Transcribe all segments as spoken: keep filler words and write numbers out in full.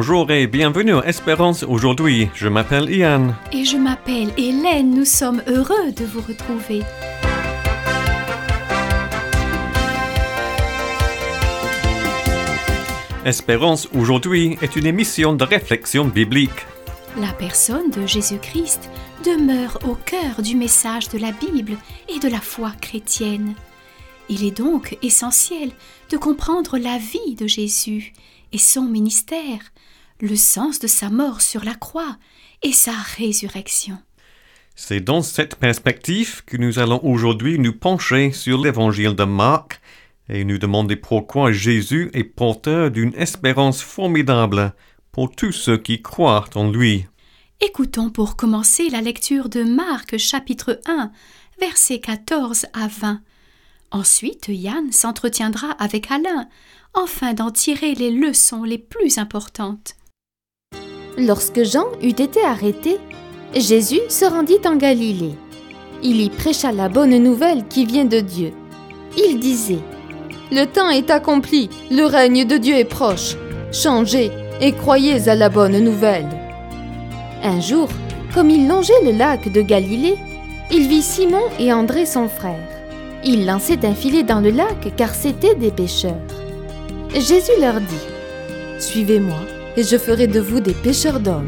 Bonjour et bienvenue à Espérance aujourd'hui. Je m'appelle Ian. Et je m'appelle Hélène. Nous sommes heureux de vous retrouver. Espérance aujourd'hui est une émission de réflexion biblique. La personne de Jésus-Christ demeure au cœur du message de la Bible et de la foi chrétienne. Il est donc essentiel de comprendre la vie de Jésus et son ministère, le sens de sa mort sur la croix et sa résurrection. C'est dans cette perspective que nous allons aujourd'hui nous pencher sur l'évangile de Marc et nous demander pourquoi Jésus est porteur d'une espérance formidable pour tous ceux qui croient en lui. Écoutons pour commencer la lecture de Marc chapitre un, versets quatorze à vingt. Ensuite, Yann s'entretiendra avec Alain, afin d'en tirer les leçons les plus importantes. Lorsque Jean eut été arrêté, Jésus se rendit en Galilée. Il y prêcha la bonne nouvelle qui vient de Dieu. Il disait : « Le temps est accompli, le règne de Dieu est proche. Changez et croyez à la bonne nouvelle. » Un jour, comme il longeait le lac de Galilée, il vit Simon et André son frère. Ils lançaient un filet dans le lac car c'étaient des pêcheurs. Jésus leur dit : « Suivez-moi et je ferai de vous des pêcheurs d'hommes. »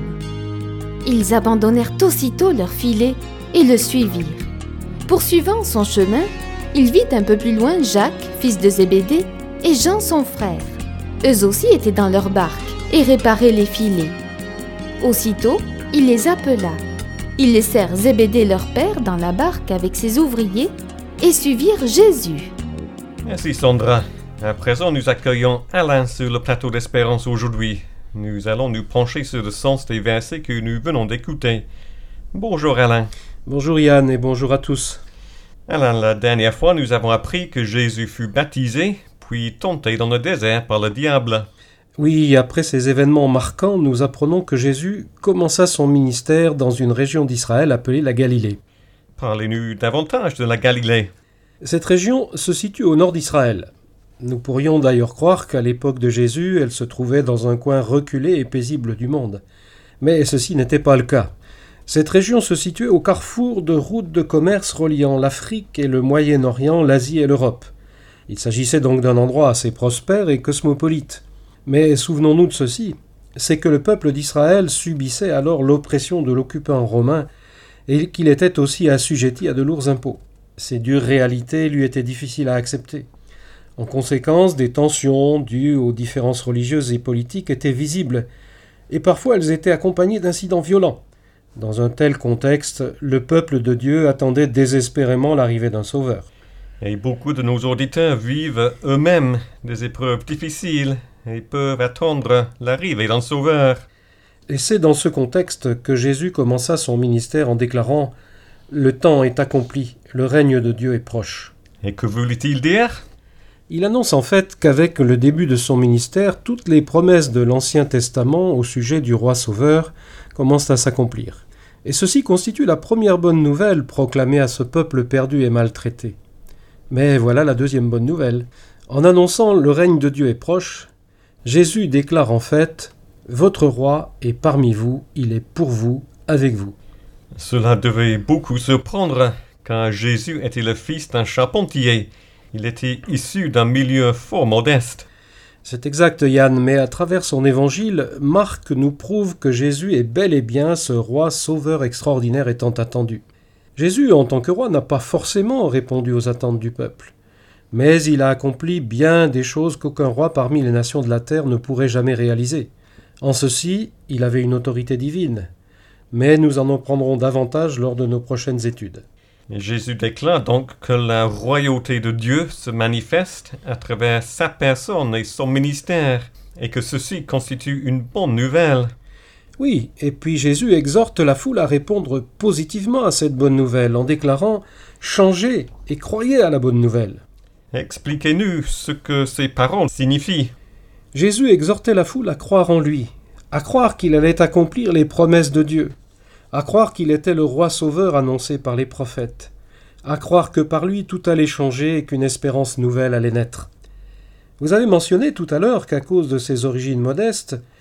Ils abandonnèrent aussitôt leur filet et le suivirent. Poursuivant son chemin, il vit un peu plus loin Jacques, fils de Zébédée, et Jean son frère. Eux aussi étaient dans leur barque et réparaient les filets. Aussitôt, il les appela. Ils laissèrent Zébédée leur père dans la barque avec ses ouvriers et suivirent Jésus. Merci Sandra. À présent, nous accueillons Alain sur le plateau d'Espérance aujourd'hui. Nous allons nous pencher sur le sens des versets que nous venons d'écouter. Bonjour Alain. Bonjour Yann et bonjour à tous. Alain, la dernière fois, nous avons appris que Jésus fut baptisé, puis tenté dans le désert par le diable. Oui, après ces événements marquants, nous apprenons que Jésus commença son ministère dans une région d'Israël appelée la Galilée. Parlez-nous davantage de la Galilée. Cette région se situe au nord d'Israël. Nous pourrions d'ailleurs croire qu'à l'époque de Jésus, elle se trouvait dans un coin reculé et paisible du monde. Mais ceci n'était pas le cas. Cette région se situait au carrefour de routes de commerce reliant l'Afrique et le Moyen-Orient, l'Asie et l'Europe. Il s'agissait donc d'un endroit assez prospère et cosmopolite. Mais souvenons-nous de ceci, c'est que le peuple d'Israël subissait alors l'oppression de l'occupant romain et qu'il était aussi assujetti à de lourds impôts. Ces dures réalités lui étaient difficiles à accepter. En conséquence, des tensions dues aux différences religieuses et politiques étaient visibles, et parfois elles étaient accompagnées d'incidents violents. Dans un tel contexte, le peuple de Dieu attendait désespérément l'arrivée d'un sauveur. Et beaucoup de nos auditeurs vivent eux-mêmes des épreuves difficiles et peuvent attendre l'arrivée d'un sauveur. Et c'est dans ce contexte que Jésus commença son ministère en déclarant « Le temps est accompli, le règne de Dieu est proche ». Et que voulait-il dire ? Il annonce en fait qu'avec le début de son ministère, toutes les promesses de l'Ancien Testament au sujet du roi sauveur commencent à s'accomplir. Et ceci constitue la première bonne nouvelle proclamée à ce peuple perdu et maltraité. Mais voilà la deuxième bonne nouvelle. En annonçant « Le règne de Dieu est proche », Jésus déclare en fait « Votre roi est parmi vous, il est pour vous, avec vous ». Cela devait beaucoup surprendre, car Jésus était le fils d'un charpentier. Il était issu d'un milieu fort modeste. C'est exact, Yann, mais à travers son évangile, Marc nous prouve que Jésus est bel et bien ce roi sauveur extraordinaire et tant attendu. Jésus, en tant que roi, n'a pas forcément répondu aux attentes du peuple. Mais il a accompli bien des choses qu'aucun roi parmi les nations de la terre ne pourrait jamais réaliser. En ceci, il avait une autorité divine. Mais nous en apprendrons davantage lors de nos prochaines études. Et Jésus déclare donc que la royauté de Dieu se manifeste à travers sa personne et son ministère, et que ceci constitue une bonne nouvelle. Oui, et puis Jésus exhorte la foule à répondre positivement à cette bonne nouvelle en déclarant « Changez et croyez à la bonne nouvelle ». Expliquez-nous ce que ces paroles signifient. Jésus exhortait la foule à croire en lui, à croire qu'il allait accomplir les promesses de Dieu, à croire qu'il était le roi sauveur annoncé par les prophètes, à croire que par lui tout allait changer et qu'une espérance nouvelle allait naître. Vous avez mentionné tout à l'heure qu'à cause de ses origines modestes,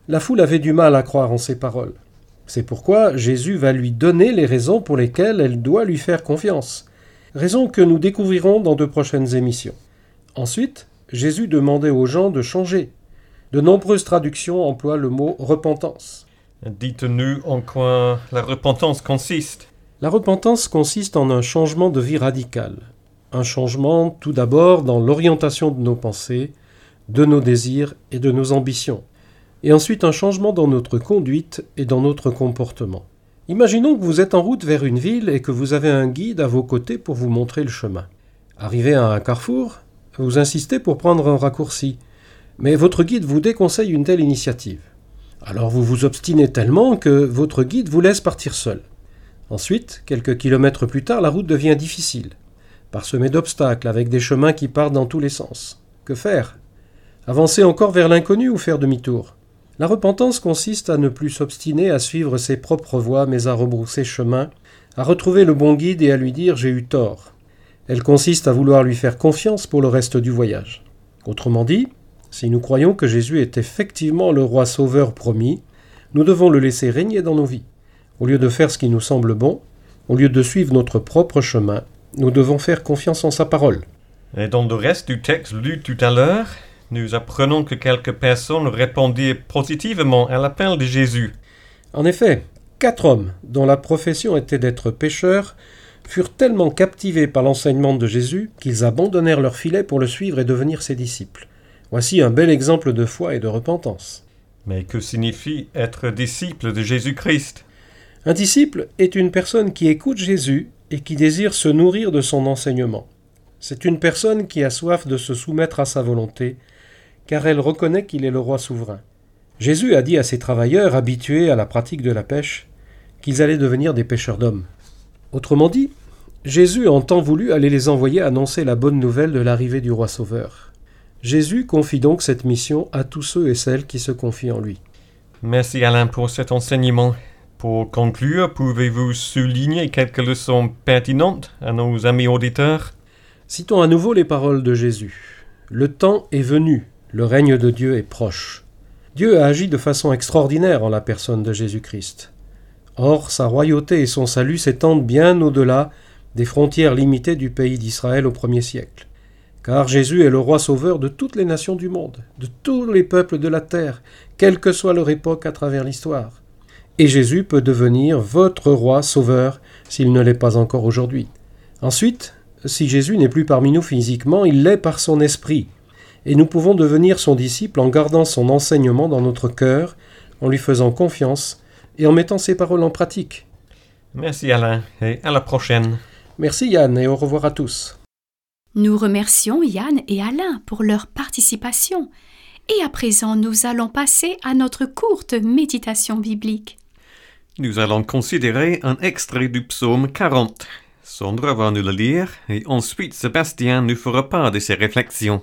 La foule avait du mal à croire en ces paroles. C'est pourquoi Jésus va lui donner les raisons pour lesquelles elle doit lui faire confiance. Raisons que nous découvrirons dans de prochaines émissions. Ensuite, Jésus demandait aux gens de changer. De nombreuses traductions emploient le mot « repentance ». Dites-nous en quoi la repentance consiste. La repentance consiste en un changement de vie radical. Un changement tout d'abord dans l'orientation de nos pensées, de nos désirs et de nos ambitions. Et ensuite un changement dans notre conduite et dans notre comportement. Imaginons que vous êtes en route vers une ville et que vous avez un guide à vos côtés pour vous montrer le chemin. Arrivé à un carrefour, vous insistez pour prendre un raccourci, mais votre guide vous déconseille une telle initiative. Alors vous vous obstinez tellement que votre guide vous laisse partir seul. Ensuite, quelques kilomètres plus tard, la route devient difficile, parsemée d'obstacles avec des chemins qui partent dans tous les sens. Que faire ? Avancer encore vers l'inconnu ou faire demi-tour ? La repentance consiste à ne plus s'obstiner à suivre ses propres voies, mais à rebrousser chemin, à retrouver le bon guide et à lui dire « j'ai eu tort ». Elle consiste à vouloir lui faire confiance pour le reste du voyage. Autrement dit, si nous croyons que Jésus est effectivement le roi sauveur promis, nous devons le laisser régner dans nos vies. Au lieu de faire ce qui nous semble bon, au lieu de suivre notre propre chemin, nous devons faire confiance en sa parole. Et dans le reste du texte lu tout à l'heure, nous apprenons que quelques personnes répondirent positivement à l'appel de Jésus. En effet, quatre hommes, dont la profession était d'être pêcheurs, furent tellement captivés par l'enseignement de Jésus qu'ils abandonnèrent leur filet pour le suivre et devenir ses disciples. Voici un bel exemple de foi et de repentance. Mais que signifie être disciple de Jésus-Christ ? Un disciple est une personne qui écoute Jésus et qui désire se nourrir de son enseignement. C'est une personne qui a soif de se soumettre à sa volonté, car elle reconnaît qu'il est le roi souverain. Jésus a dit à ses travailleurs habitués à la pratique de la pêche qu'ils allaient devenir des pêcheurs d'hommes. Autrement dit, Jésus a en temps voulu aller les envoyer annoncer la bonne nouvelle de l'arrivée du roi sauveur. Jésus confie donc cette mission à tous ceux et celles qui se confient en lui. Merci Alain pour cet enseignement. Pour conclure, pouvez-vous souligner quelques leçons pertinentes à nos amis auditeurs ? Citons à nouveau les paroles de Jésus. « Le temps est venu. Le règne de Dieu est proche. » Dieu a agi de façon extraordinaire en la personne de Jésus-Christ. Or, sa royauté et son salut s'étendent bien au-delà des frontières limitées du pays d'Israël au premier siècle. Car Jésus est le roi sauveur de toutes les nations du monde, de tous les peuples de la terre, quelle que soit leur époque à travers l'histoire. Et Jésus peut devenir votre roi sauveur s'il ne l'est pas encore aujourd'hui. Ensuite, si Jésus n'est plus parmi nous physiquement, il l'est par son esprit. Et nous pouvons devenir son disciple en gardant son enseignement dans notre cœur, en lui faisant confiance et en mettant ses paroles en pratique. Merci Alain, et à la prochaine. Merci Yann, et au revoir à tous. Nous remercions Yann et Alain pour leur participation. Et à présent, nous allons passer à notre courte méditation biblique. Nous allons considérer un extrait du psaume quarante. Sandra va nous le lire, et ensuite Sébastien nous fera part de ses réflexions.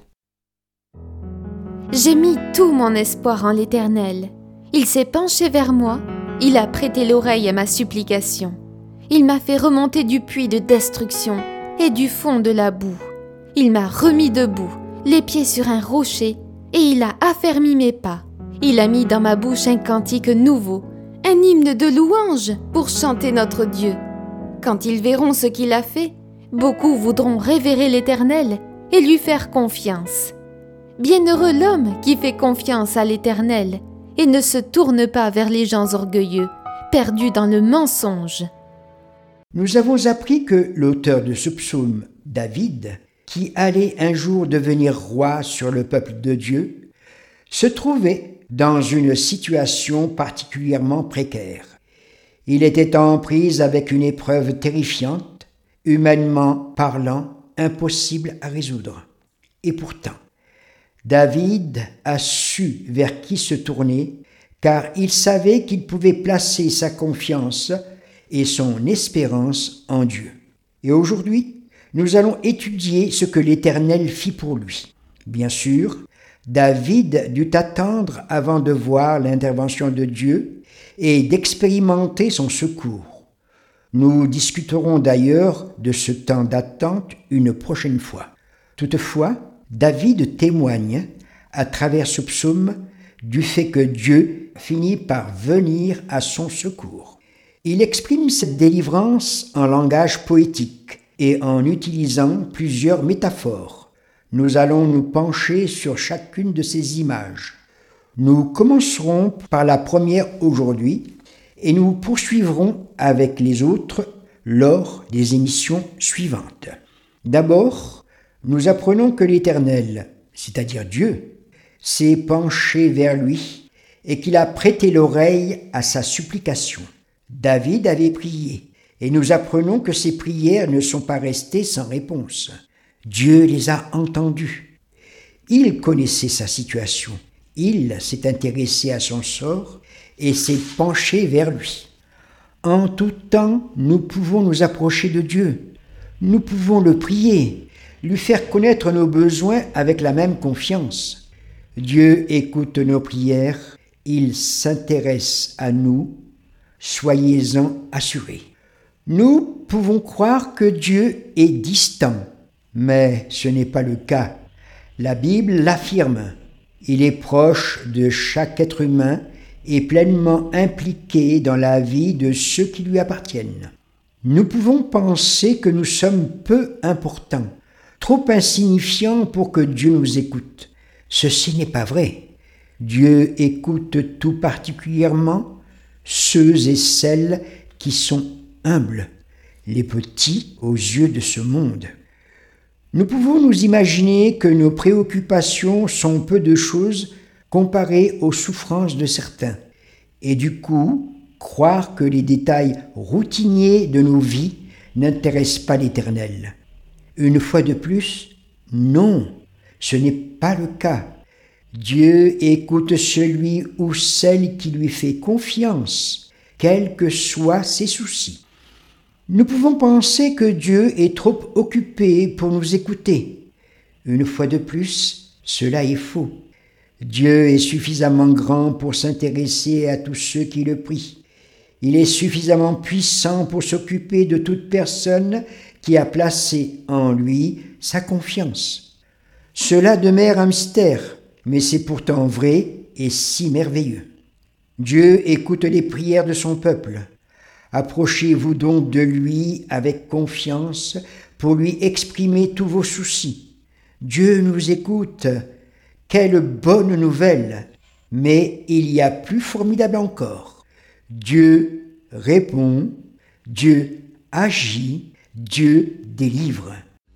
J'ai mis tout mon espoir en l'Éternel. Il s'est penché vers moi, il a prêté l'oreille à ma supplication. Il m'a fait remonter du puits de destruction et du fond de la boue. Il m'a remis debout, les pieds sur un rocher, et il a affermi mes pas. Il a mis dans ma bouche un cantique nouveau, un hymne de louange pour chanter notre Dieu. Quand ils verront ce qu'il a fait, beaucoup voudront révérer l'Éternel et lui faire confiance. Bienheureux l'homme qui fait confiance à l'Éternel et ne se tourne pas vers les gens orgueilleux, perdus dans le mensonge. Nous avons appris que l'auteur de ce psaume, David, qui allait un jour devenir roi sur le peuple de Dieu, se trouvait dans une situation particulièrement précaire. Il était en prise avec une épreuve terrifiante, humainement parlant, impossible à résoudre. Et pourtant, David a su vers qui se tourner, car il savait qu'il pouvait placer sa confiance et son espérance en Dieu. Et aujourd'hui, nous allons étudier ce que l'Éternel fit pour lui. Bien sûr, David dut attendre avant de voir l'intervention de Dieu et d'expérimenter son secours. Nous discuterons d'ailleurs de ce temps d'attente une prochaine fois. Toutefois, David témoigne, à travers ce psaume, du fait que Dieu finit par venir à son secours. Il exprime cette délivrance en langage poétique et en utilisant plusieurs métaphores. Nous allons nous pencher sur chacune de ces images. Nous commencerons par la première aujourd'hui et nous poursuivrons avec les autres lors des émissions suivantes. D'abord, nous apprenons que l'Éternel, c'est-à-dire Dieu, s'est penché vers lui et qu'il a prêté l'oreille à sa supplication. David avait prié et nous apprenons que ses prières ne sont pas restées sans réponse. Dieu les a entendues. Il connaissait sa situation. Il s'est intéressé à son sort et s'est penché vers lui. En tout temps, nous pouvons nous approcher de Dieu. Nous pouvons le prier, lui faire connaître nos besoins avec la même confiance. Dieu écoute nos prières, il s'intéresse à nous, soyez-en assurés. Nous pouvons croire que Dieu est distant, mais ce n'est pas le cas. La Bible l'affirme. Il est proche de chaque être humain et pleinement impliqué dans la vie de ceux qui lui appartiennent. Nous pouvons penser que nous sommes peu importants, trop insignifiants pour que Dieu nous écoute. Ceci n'est pas vrai. Dieu écoute tout particulièrement ceux et celles qui sont humbles, les petits aux yeux de ce monde. Nous pouvons nous imaginer que nos préoccupations sont peu de choses comparées aux souffrances de certains, et du coup, croire que les détails routiniers de nos vies n'intéressent pas l'Éternel. Une fois de plus, non, ce n'est pas le cas. Dieu écoute celui ou celle qui lui fait confiance, quels que soient ses soucis. Nous pouvons penser que Dieu est trop occupé pour nous écouter. Une fois de plus, cela est faux. Dieu est suffisamment grand pour s'intéresser à tous ceux qui le prient. Il est suffisamment puissant pour s'occuper de toute personne qui a placé en lui sa confiance. Cela demeure un mystère, mais c'est pourtant vrai et si merveilleux. Dieu écoute les prières de son peuple. Approchez-vous donc de lui avec confiance pour lui exprimer tous vos soucis. Dieu nous écoute. Quelle bonne nouvelle! Mais il y a plus formidable encore. Dieu répond, Dieu agit, Dieu délivre.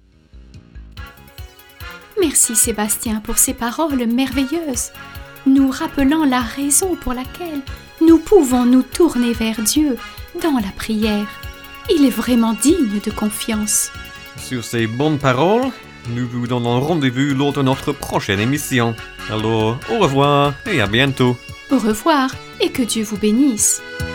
Merci Sébastien pour ces paroles merveilleuses, nous rappelant la raison pour laquelle nous pouvons nous tourner vers Dieu dans la prière. Il est vraiment digne de confiance. Sur ces bonnes paroles, nous vous donnons rendez-vous lors de notre prochaine émission. Alors, au revoir et à bientôt. Au revoir et que Dieu vous bénisse.